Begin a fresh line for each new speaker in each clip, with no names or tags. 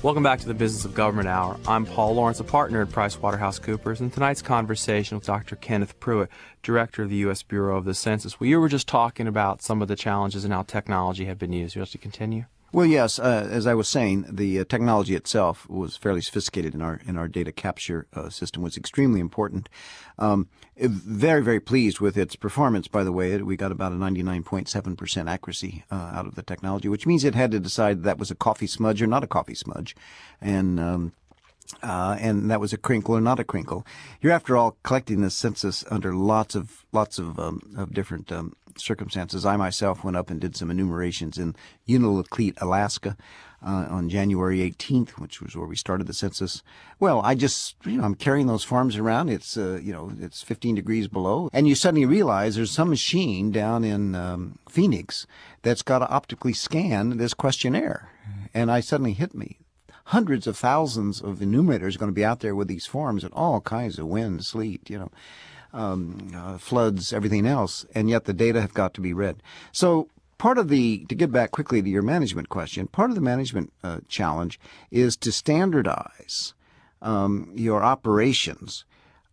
Welcome back to the Business of Government Hour. I'm Paul Lawrence, a partner at PricewaterhouseCoopers, and tonight's conversation with Dr. Kenneth Pruitt, Director of the U.S. Bureau of the Census. Well, you were just talking about some of the challenges and how technology have been used. You want to continue?
Well, yes. As I was saying, the technology itself was fairly sophisticated in our data capture system. Was extremely important. Very, very pleased with its performance. By the way, we got about a 99.7% accuracy out of the technology, which means it had to decide that was a coffee smudge or not a coffee smudge, and that was a crinkle or not a crinkle. You're, after all, collecting the census under lots of different circumstances. I myself went up and did some enumerations in Unalakleet, Alaska, on January 18th, which was where we started the census. Well, I'm carrying those forms around. It's, it's 15 degrees below. And you suddenly realize there's some machine down in Phoenix that's got to optically scan this questionnaire. And I suddenly hit me. Hundreds of thousands of enumerators are going to be out there with these forms and all kinds of wind, sleet, floods, everything else, and yet the data have got to be read. So to get back quickly to your management question, part of the management challenge is to standardize your operations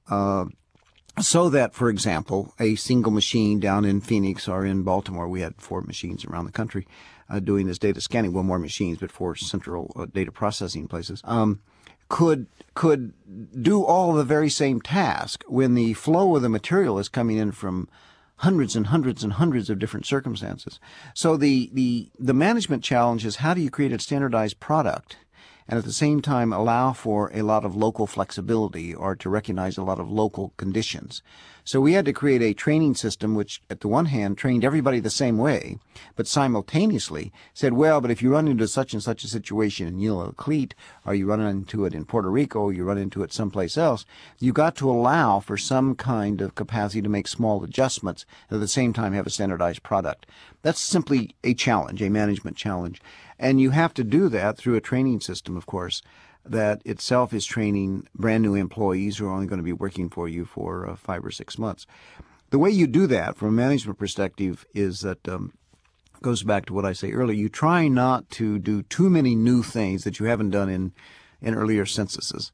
so that, for example, a single machine down in Phoenix or in Baltimore, we had 4 machines around the country doing this data scanning, well, more machines, but 4 central data processing places, could do all the very same task when the flow of the material is coming in from hundreds and hundreds and hundreds of different circumstances. So the management challenge is, how do you create a standardized product and at the same time allow for a lot of local flexibility, or to recognize a lot of local conditions? So we had to create a training system which, at the one hand, trained everybody the same way, but simultaneously said, well, but if you run into such and such a situation in Unalakleet, or you run into it in Puerto Rico, you run into it someplace else, you got to allow for some kind of capacity to make small adjustments, and at the same time have a standardized product. That's simply a challenge, a management challenge. And you have to do that through a training system, of course, that itself is training brand new employees who are only going to be working for you for 5 or 6 months. The way you do that from a management perspective is that goes back to what I say earlier. You try not to do too many new things that you haven't done in earlier censuses.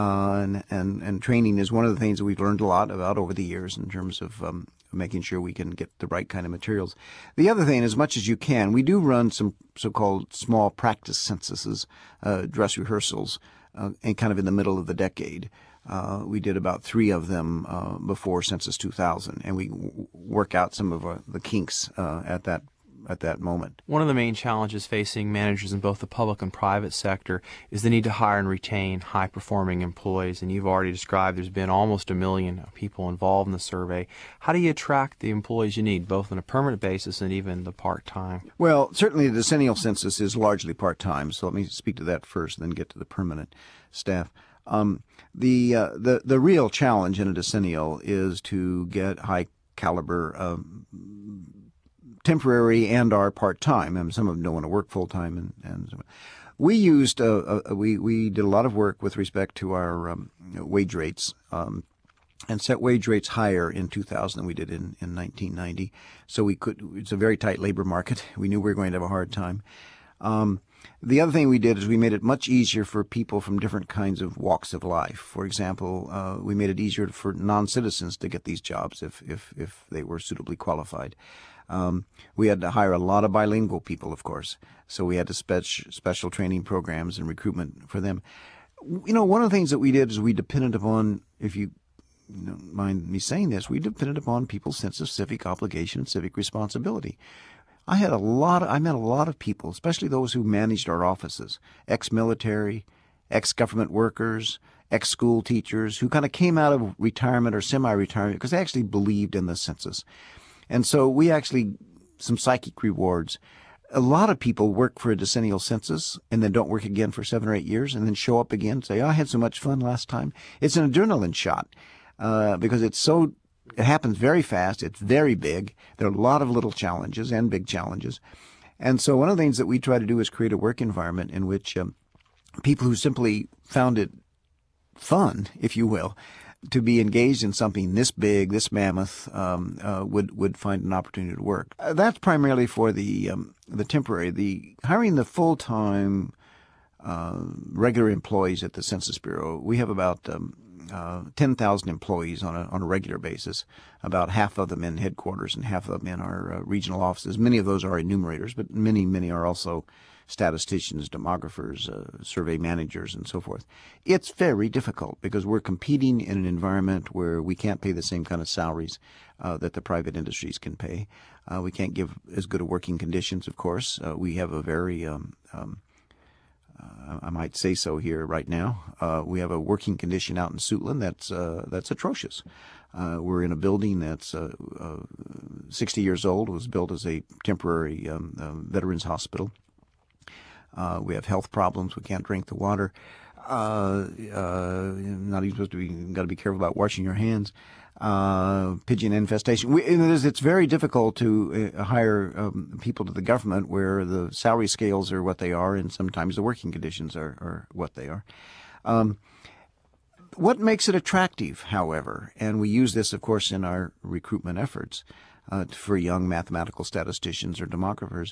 And training is one of the things that we've learned a lot about over the years in terms of making sure we can get the right kind of materials. The other thing, as much as you can, we do run some so-called small practice censuses, dress rehearsals, and kind of in the middle of the decade. We did about 3 of them before Census 2000, and we work out some of the kinks at that moment.
One of the main challenges facing managers in both the public and private sector is the need to hire and retain high-performing employees, and you've already described there's been almost 1 million people involved in the survey. How do you attract the employees you need, both on a permanent basis and even the part-time?
Well, certainly the decennial census is largely part-time, so let me speak to that first and then get to the permanent staff. The real challenge in a decennial is to get high-caliber temporary and or part-time. I mean, some of them don't want to work full-time. And we used we did a lot of work with respect to our wage rates and set wage rates higher in 2000 than we did in 1990. So it's a very tight labor market. We knew we were going to have a hard time. The other thing we did is we made it much easier for people from different kinds of walks of life. For example, we made it easier for non-citizens to get these jobs if they were suitably qualified. We had to hire a lot of bilingual people, of course, so we had to special training programs and recruitment for them. One of the things that we did is we depended upon, if you don't mind me saying this, we depended upon people's sense of civic obligation and civic responsibility. I met a lot of people, especially those who managed our offices, ex-military, ex-government workers, ex-school teachers, who kind of came out of retirement or semi-retirement because they actually believed in the census. And so we actually, some psychic rewards. A lot of people work for a decennial census and then don't work again for 7 or 8 years and then show up again and say, I had so much fun last time. It's an adrenaline shot because it happens very fast. It's very big. There are a lot of little challenges and big challenges. And so one of the things that we try to do is create a work environment in which people who simply found it fun, if you will, to be engaged in something this big, this mammoth, would find an opportunity to work. That's primarily for the temporary. Hiring the full-time regular employees at the Census Bureau. We have about 10,000 employees on a regular basis, about half of them in headquarters and half of them in our regional offices. Many of those are enumerators, but many are also statisticians, demographers, survey managers, and so forth. It's very difficult because we're competing in an environment where we can't pay the same kind of salaries that the private industries can pay. We can't give as good a working conditions, of course. We have a very I might say so here right now. We have a working condition out in Suitland that's atrocious. We're in a building that's 60 years old. It was built as a temporary veterans hospital. We have health problems. We can't drink the water. Not even supposed to be. Got to be careful about washing your hands. Pigeon infestation. It's very difficult to hire people to the government where the salary scales are what they are, and sometimes the working conditions are what they are. What makes it attractive, however, and we use this, of course, in our recruitment efforts for young mathematical statisticians or demographers,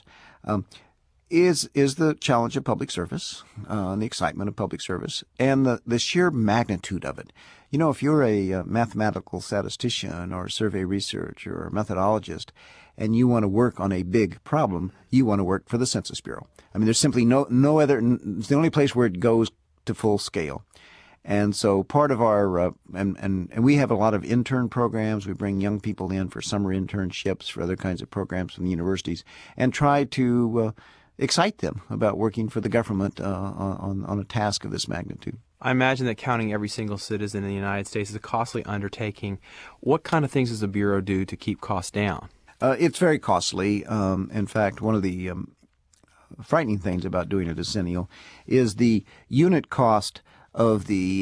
is the challenge of public service, and the excitement of public service, and the sheer magnitude of it. You know, if you're a mathematical statistician or a survey researcher or a methodologist, and you want to work on a big problem, you want to work for the Census Bureau. I mean, there's simply no other. It's the only place where it goes to full scale. And so part of our and we have a lot of intern programs. We bring young people in for summer internships, for other kinds of programs from the universities, and try to excite them about working for the government on a task of this magnitude.
I imagine that counting every single citizen in the United States is a costly undertaking. What kind of things does the Bureau do to keep costs down?
It's very costly. In fact, one of the frightening things about doing a decennial is the unit cost of the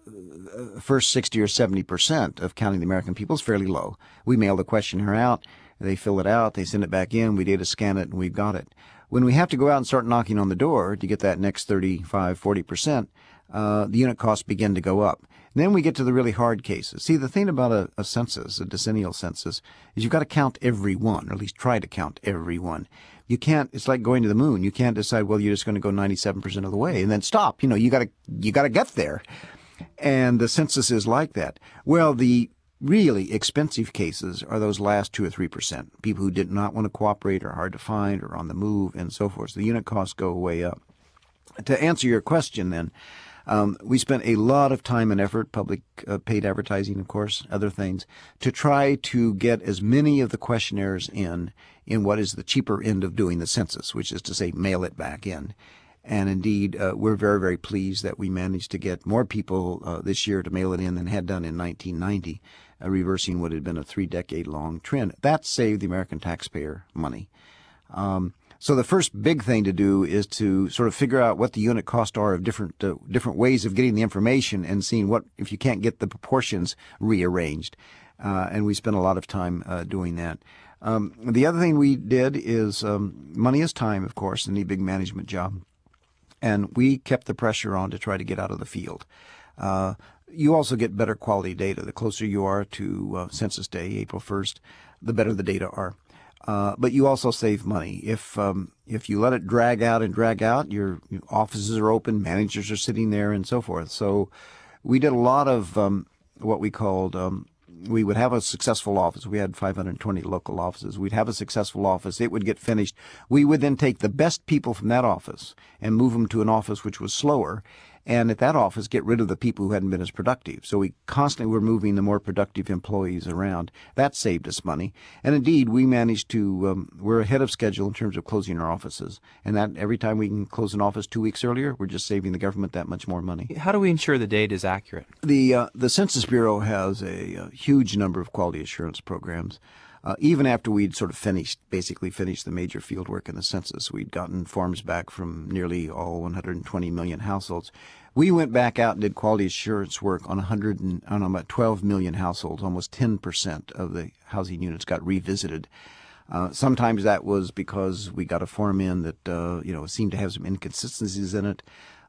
first 60 or 70% of counting the American people is fairly low. We mail the questionnaire out, they fill it out, they send it back in, we data scan it, and we've got it. When we have to go out and start knocking on the door to get that next 35, 40%, the unit costs begin to go up. And then we get to the really hard cases. See, the thing about a census, a decennial census, is you've got to count every one, or at least try to count every one. You can't, it's like going to the moon. You can't decide, well, you're just going to go 97% of the way and then stop. You know, you got to get there. And the census is like that. Well, the really expensive cases are those last 2 or 3%. People who did not want to cooperate, are hard to find, or on the move, and so forth. So the unit costs go way up. To answer your question then, we spent a lot of time and effort, public paid advertising, of course, other things, to try to get as many of the questionnaires in what is the cheaper end of doing the census, which is to say mail it back in. And indeed, we're very, very pleased that we managed to get more people this year to mail it in than had done in 1990, reversing what had been a 3-decade-long trend. That saved the American taxpayer money. So the first big thing to do is to sort of figure out what the unit costs are of different ways of getting the information and seeing what, if you can't get the proportions rearranged. And we spent a lot of time doing that. The other thing we did is money is time, of course, in any big management job. And we kept the pressure on to try to get out of the field. You also get better quality data. The closer you are to Census Day, April 1st, the better the data are. But you also save money. If you let it drag out, your offices are open, managers are sitting there, and so forth. So we did a lot of what we called we would have a successful office. We had 520 local offices. We'd have a successful office. It would get finished. We would then take the best people from that office and move them to an office which was slower, and at that office get rid of the people who hadn't been as productive. So we constantly were moving the more productive employees around. That saved us money. And indeed, we managed to, we're ahead of schedule in terms of closing our offices. And that every time we can close an office 2 weeks earlier, we're just saving the government that much more money.
How do we ensure the data is accurate?
The Census Bureau has a huge number of quality assurance programs. Even after we'd sort of basically finished the major field work in the census, we'd gotten forms back from nearly all 120 million households. We went back out and did quality assurance work on about 12 million households. Almost 10% of the housing units got revisited. Sometimes that was because we got a form in that seemed to have some inconsistencies in it.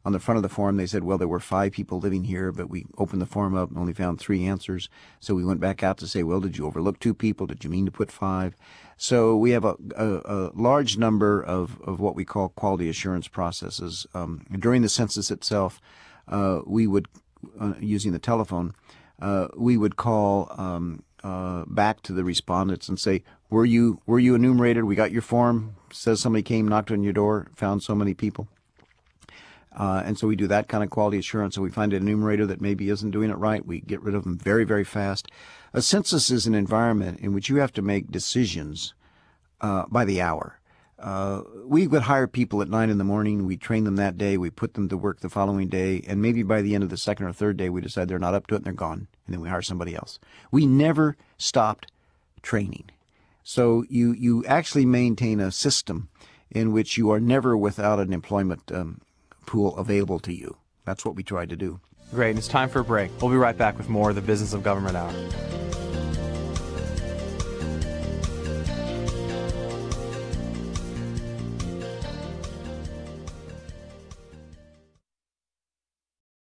on the front of the form, they said, well, there were 5 people living here, but we opened the form up and only found 3 answers. So we went back out to say, well, did you overlook 2 people? Did you mean to put 5? So we have a large number of what we call quality assurance processes. During the census itself, we would, using the telephone, we would call back to the respondents and say, were you enumerated? We got your form. Says somebody came, knocked on your door, found so many people. And so we do that kind of quality assurance. So we find an enumerator that maybe isn't doing it right. We get rid of them very, very fast. A census is an environment in which you have to make decisions by the hour. We would hire people at 9 in the morning. We train them that day. We put them to work the following day. And maybe by the end of the second or third day, we decide they're not up to it and they're gone. And then we hire somebody else. We never stopped training. So you actually maintain a system in which you are never without an employment pool available to you. That's what we try to do.
Great. And it's time for a break. We'll be right back with more of the Business of Government Hour.